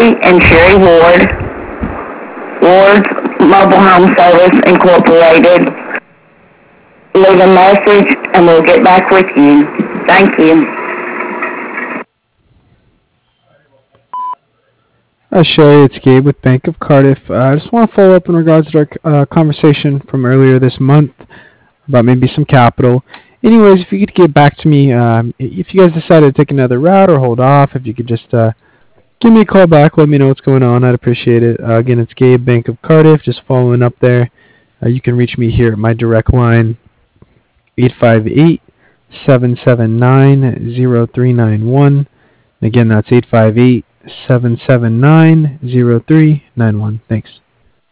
Gary and Sherry Ward, Ward's Mobile Home Service Incorporated. Leave a message and we'll get back with you. Thank you. Sherry, it's Gabe with Bank of Cardiff. I just want to follow up in regards to our conversation from earlier this month about maybe some capital. Anyways, if you could get back to me, if you guys decided to take another route or hold off, if you could just give me a call back, let me know what's going on. I'd appreciate it. Again, it's Gabe, Bank of Cardiff, just following up there. You can reach me here at my direct line, 858-779-0391. Again, that's 858-779-0391. Thanks.